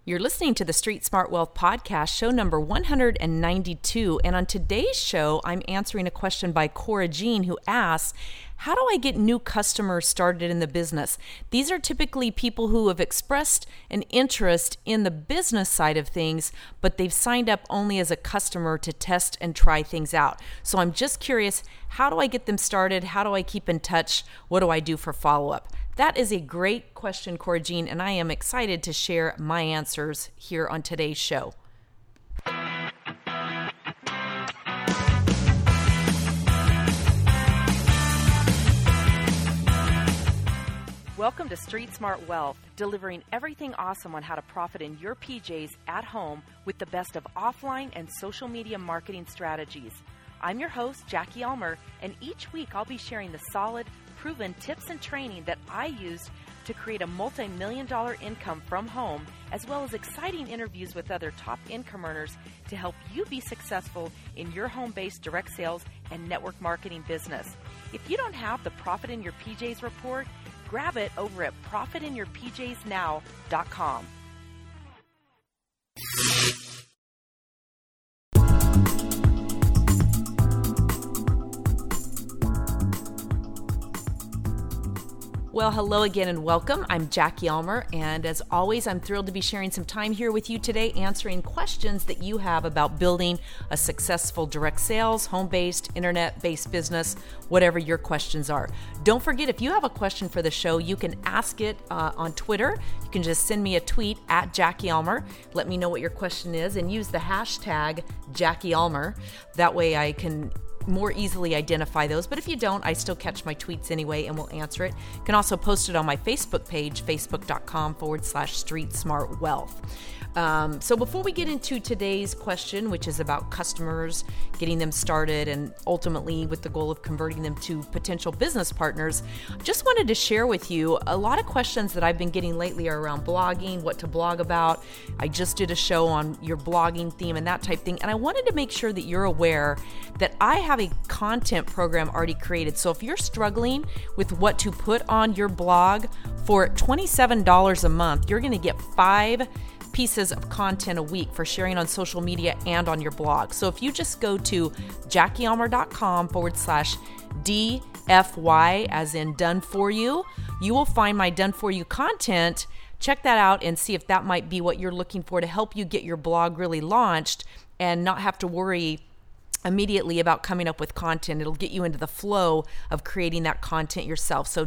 You're listening to the Street Smart Wealth Podcast, show number 192. And on today's show, I'm answering a question by Cora Jean, who asks, how do I get new customers started in the business? These are typically people who have expressed an interest in the business side of things, but they've signed up only as a customer to test and try things out. So I'm just curious, how do I get them started? How do I keep in touch? What do I do for follow-up? That is a great question, Cora Jean, and I am excited to share my answers here on today's show. Welcome to Street Smart Wealth, delivering everything awesome on how to profit in your PJs at home with the best of offline and social media marketing strategies. I'm your host, Jackie Elmer, and each week I'll be sharing the solid, proven tips and training that I used to create a multi-million-dollar income from home, as well as exciting interviews with other top income earners to help you be successful in your home-based direct sales and network marketing business. If you don't have the Profit in Your PJs report, grab it over at profitinyourpjsnow.com. Well, hello again and welcome. I'm Jackie Elmer, and as always, I'm thrilled to be sharing some time here with you today, answering questions that you have about building a successful direct sales, home-based, internet-based business, whatever your questions are. Don't forget, if you have a question for the show, you can ask it on Twitter. You can just send me a tweet at Jackie Elmer. Let me know what your question is and use the hashtag Jackie Elmer. That way I can more easily identify those. But if you don't, I still catch my tweets anyway and will answer it. You can also post it on my Facebook page, facebook.com/Street Smart Wealth. So before we get into today's question, which is about customers, getting them started, and ultimately with the goal of converting them to potential business partners, just wanted to share with you a lot of questions that I've been getting lately are around blogging, what to blog about. I just did a show on your blogging theme and that type thing, and I wanted to make sure that you're aware that I have a content program already created. So if you're struggling with what to put on your blog, for $27 a month, you're going to get 5 pieces of content a week for sharing on social media and on your blog. So if you just go to JackieElmer.com/DFY, as in done for you, you will find my done for you content. Check that out and see if that might be what you're looking for to help you get your blog really launched and not have to worry immediately about coming up with content. It'll get you into the flow of creating that content yourself. So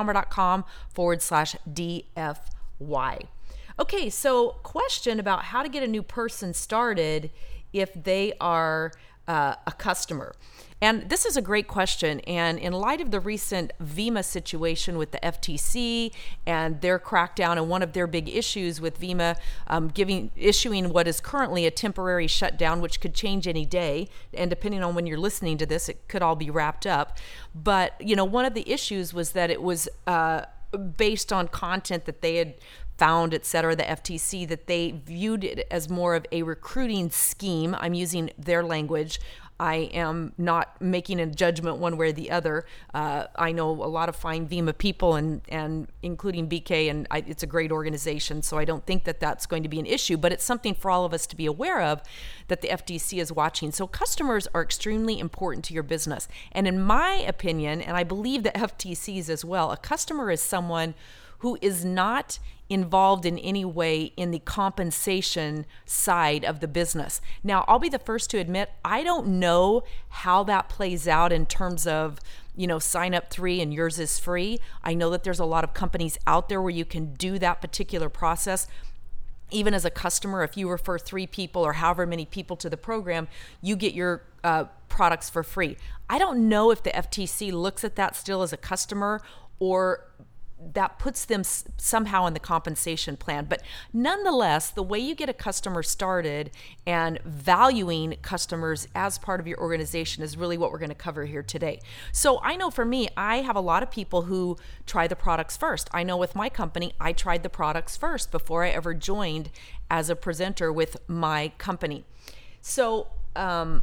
JackieElmer.com/DFY. Okay, so question about how to get a new person started if they are a customer. And this is a great question. And in light of the recent VEMA situation with the FTC and their crackdown, and one of their big issues with VEMA issuing what is currently a temporary shutdown, which could change any day, and depending on when you're listening to this, it could all be wrapped up. But one of the issues was that it was based on content that they had found, et cetera, the FTC, that they viewed it as more of a recruiting scheme. I'm using their language. I am not making a judgment one way or the other. I know a lot of fine VEMA people, and including BK, and it's a great organization, so I don't think that that's going to be an issue, but it's something for all of us to be aware of that the FTC is watching. So customers are extremely important to your business. And in my opinion, and I believe the FTC's as well, a customer is someone who is not involved in any way in the compensation side of the business. Now, I'll be the first to admit, I don't know how that plays out in terms of, sign up 3 and yours is free. I know that there's a lot of companies out there where you can do that particular process. Even as a customer, if you refer 3 people or however many people to the program, you get your products for free. I don't know if the FTC looks at that still as a customer, or that puts them somehow in the compensation plan. But nonetheless, the way you get a customer started and valuing customers as part of your organization is really what we're going to cover here today. So I know for me, I have a lot of people who try the products first. I know with my company, I tried the products first before I ever joined as a presenter with my company. So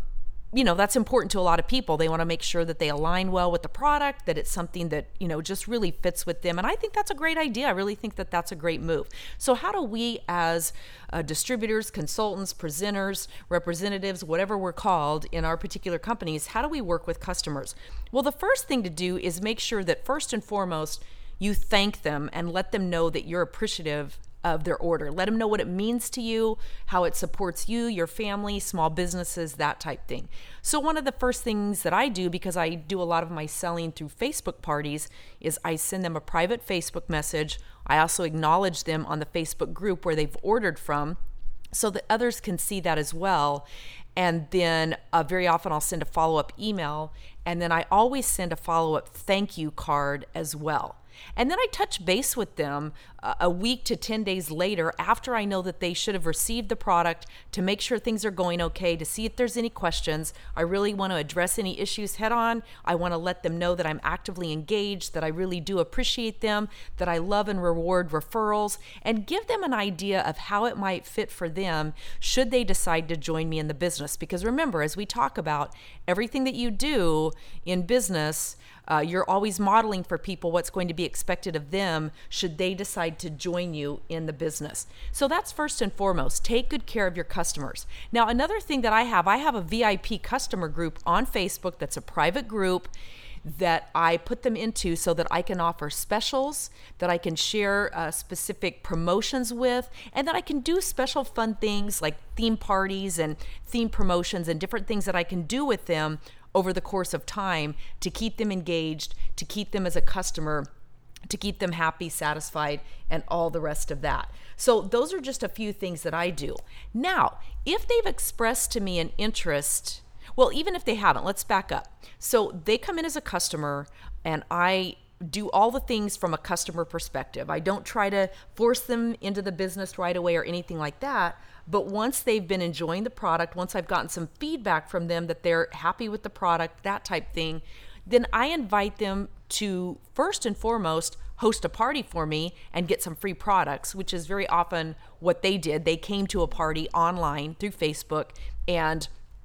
that's important to a lot of people. They want to make sure that they align well with the product, that it's something that, just really fits with them. And I think that's a great idea. I really think that that's a great move. So how do we as distributors, consultants, presenters, representatives, whatever we're called in our particular companies, how do we work with customers? Well, the first thing to do is make sure that first and foremost, you thank them and let them know that you're appreciative of their order. Let them know what it means to you, how it supports you, your family, small businesses, that type thing. So one of the first things that I do, because I do a lot of my selling through Facebook parties, is I send them a private Facebook message. I also acknowledge them on the Facebook group where they've ordered from so that others can see that as well. And then very often I'll send a follow-up email, and then I always send a follow-up thank you card as well. And then I touch base with them a week to 10 days later after I know that they should have received the product, to make sure things are going okay, to see if there's any questions. I really want to address any issues head on. I want to let them know that I'm actively engaged, that I really do appreciate them, that I love and reward referrals, and give them an idea of how it might fit for them should they decide to join me in the business. Because remember, as we talk about, everything that you do in business, you're always modeling for people what's going to be expected of them should they decide to join you in the business. So that's first and foremost. Take good care of your customers. Now, another thing that I have a VIP customer group on Facebook that's a private group that I put them into so that I can offer specials, that I can share specific promotions with, and that I can do special fun things like theme parties and theme promotions and different things that I can do with them over the course of time to keep them engaged, to keep them as a customer, to keep them happy, satisfied, and all the rest of that. So those are just a few things that I do. Now, if they've expressed to me an interest, well, even if they haven't, let's back up. So they come in as a customer, and I do all the things from a customer perspective. I don't try to force them into the business right away or anything like that. But once they've been enjoying the product, once I've gotten some feedback from them that they're happy with the product, that type thing, then I invite them to first and foremost host a party for me and get some free products, which is very often what they did. They came to a party online through Facebook, and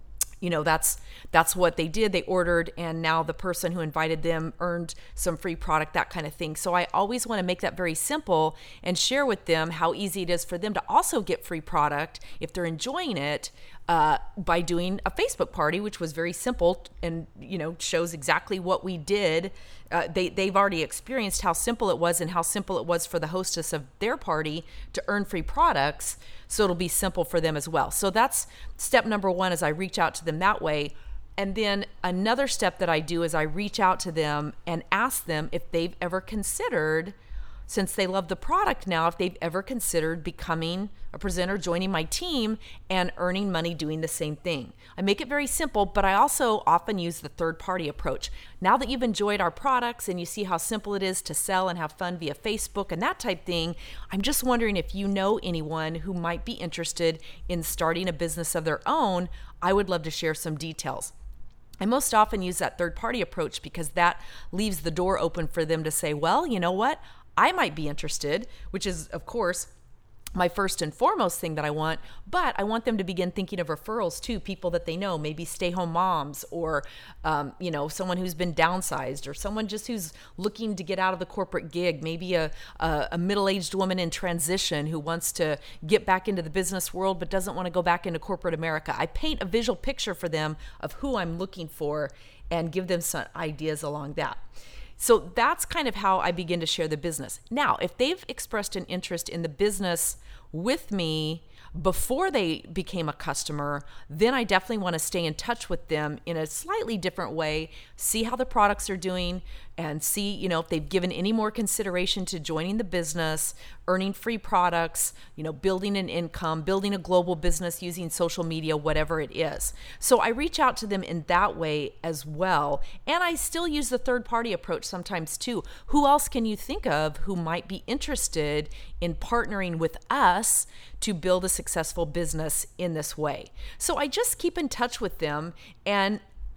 that's what they did. They ordered, and now the person who invited them earned some free product, that kind of thing. So I always want to make that very simple and share with them how easy it is for them to also get free product if they're enjoying it by doing a Facebook party, which was very simple and shows exactly what we did. They've already experienced how simple it was and how simple it was for the hostess of their party to earn free products. So it'll be simple for them as well. So that's step number one, is I reach out to them that way. And then another step that I do is I reach out to them and ask them if they've ever considered, since they love the product now, if they've ever considered becoming a presenter, joining my team, and earning money doing the same thing. I make it very simple, but I also often use the third-party approach. Now that you've enjoyed our products and you see how simple it is to sell and have fun via Facebook and that type thing, I'm just wondering if you know anyone who might be interested in starting a business of their own. I would love to share some details. I most often use that third-party approach because that leaves the door open for them to say, well, you know what? I might be interested, which is, of course, my first and foremost thing that I want, but I want them to begin thinking of referrals to people that they know, maybe stay-home moms or, someone who's been downsized, or someone just who's looking to get out of the corporate gig, maybe a middle-aged woman in transition who wants to get back into the business world but doesn't want to go back into corporate America. I paint a visual picture for them of who I'm looking for and give them some ideas along that. So that's kind of how I begin to share the business. Now, if they've expressed an interest in the business with me before they became a customer, then I definitely want to stay in touch with them in a slightly different way, see how the products are doing, and see, if they've given any more consideration to joining the business, earning free products, building an income, building a global business using social media, whatever it is. So I reach out to them in that way as well. And I still use the third-party approach sometimes too. Who else can you think of who might be interested in partnering with us to build a successful business in this way? So I just keep in touch with them and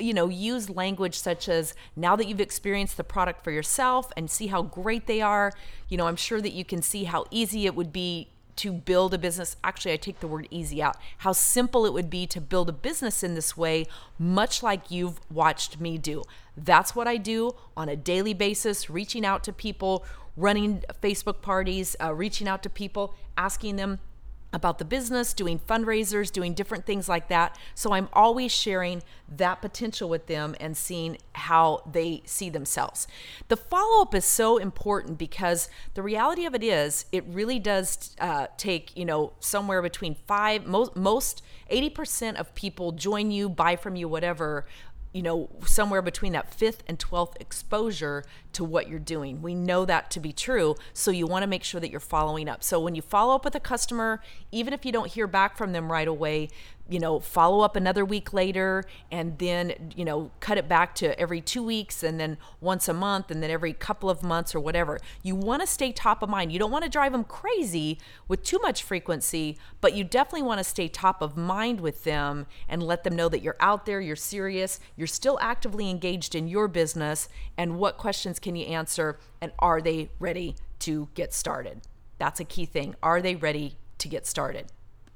use language such as, now that you've experienced the product for yourself and see how great they are, I'm sure that you can see how easy it would be to build a business. Actually, I take the word easy out. How simple it would be to build a business in this way, much like you've watched me do. That's what I do on a daily basis, reaching out to people, running Facebook parties, reaching out to people, asking them about the business, doing fundraisers, doing different things like that. So I'm always sharing that potential with them and seeing how they see themselves. The follow-up is so important because the reality of it is it really does take, somewhere between most 80% of people join you, buy from you, whatever, somewhere between that 5th and 12th exposure to what you're doing. We know that to be true, so you want to make sure that you're following up. So when you follow up with a customer, even if you don't hear back from them right away, follow up another week later, and then, cut it back to every 2 weeks, and then once a month, and then every couple of months or whatever. You want to stay top of mind. You don't want to drive them crazy with too much frequency, but you definitely want to stay top of mind with them and let them know that you're out there, you're serious, you're still actively engaged in your business, and what questions can you answer, and are they ready to get started? That's a key thing. Are they ready to get started?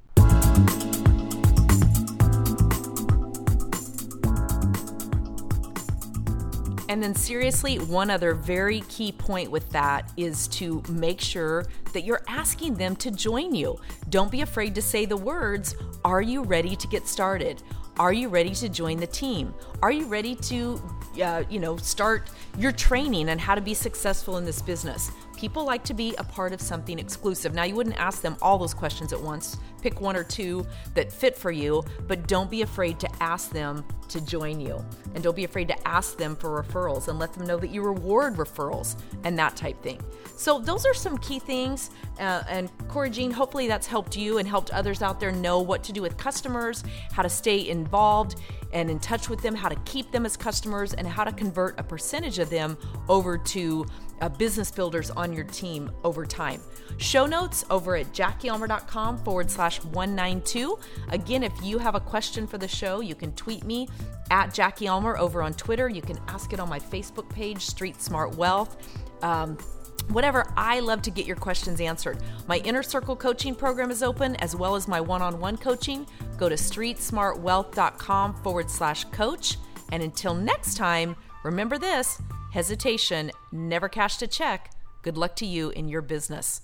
And then seriously, one other very key point with that is to make sure that you're asking them to join you. Don't be afraid to say the words, are you ready to get started? Are you ready to join the team? Are you ready to, start your training on how to be successful in this business? People like to be a part of something exclusive. Now, you wouldn't ask them all those questions at once. Pick one or two that fit for you, but don't be afraid to ask them to join you. And don't be afraid to ask them for referrals and let them know that you reward referrals and that type thing. So those are some key things. And Cora Jean, hopefully that's helped you and helped others out there know what to do with customers, how to stay involved and in touch with them, how to keep them as customers, and how to convert a percentage of them over to business builders on your team over time. Show notes over at JackieUlmer.com/192. Again, if you have a question for the show, you can tweet me at Jackie Ulmer over on Twitter. You can ask it on my Facebook page, Street Smart Wealth. Whatever, I love to get your questions answered. My Inner Circle coaching program is open, as well as my one-on-one coaching. Go to streetsmartwealth.com/coach. And until next time, remember this: hesitation never cashed a check. Good luck to you in your business.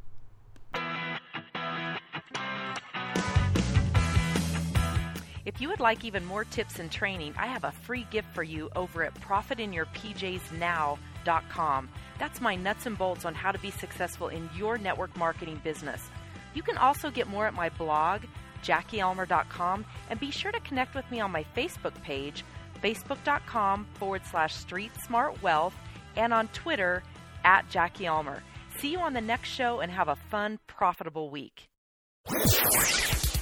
If you would like even more tips and training, I have a free gift for you over at profitinyourpjsnow.com. That's my nuts and bolts on how to be successful in your network marketing business. You can also get more at my blog, JackieUlmer.com, and be sure to connect with me on my Facebook page, facebook.com/StreetSmartWealth, and on Twitter at Jackie Ulmer. See you on the next show and have a fun, profitable week.